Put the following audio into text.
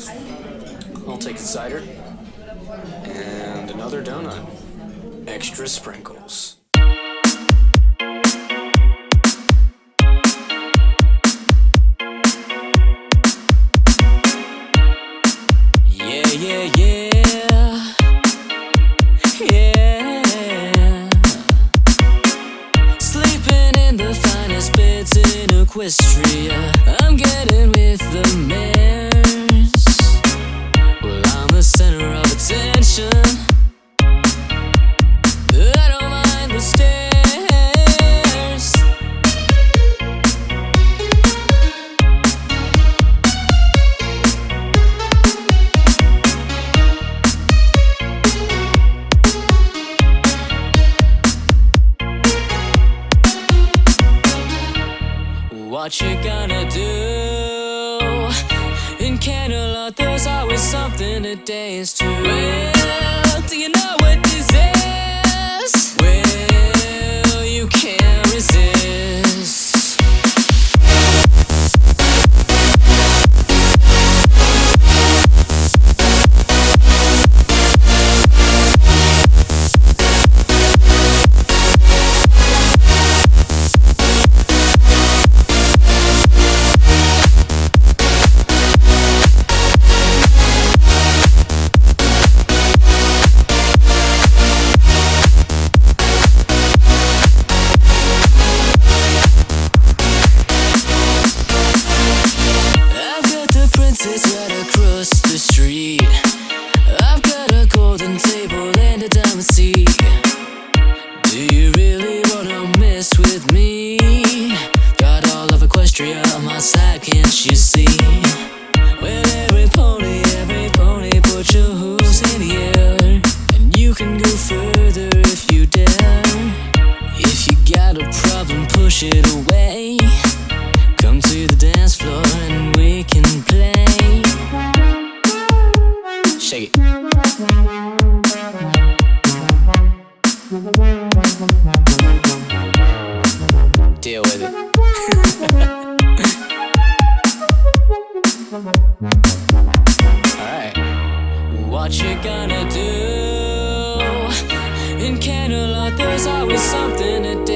I'll take a cider. And another donut. Extra sprinkles. Yeah, yeah, yeah. Yeah. Sleeping in the finest beds in Equestria. I'm getting with the mares. Well, I'm the center of attention. I don't mind the stairs. What you gonna do? In Camelot, there's always something to dance to. Well, do you know what this is? Well, you can't resist. Right across the street, I've got a golden table and a diamond seat. Do you really wanna mess with me? Got all of Equestria on my side, can't you see? Well, every pony, put your hooves in the air, and you can go further if you dare. If you got a problem, push it away. Come to the dance floor and we can play. Shake it. Deal with it. Alright. What you gonna do? In Camelot, there's always something to do.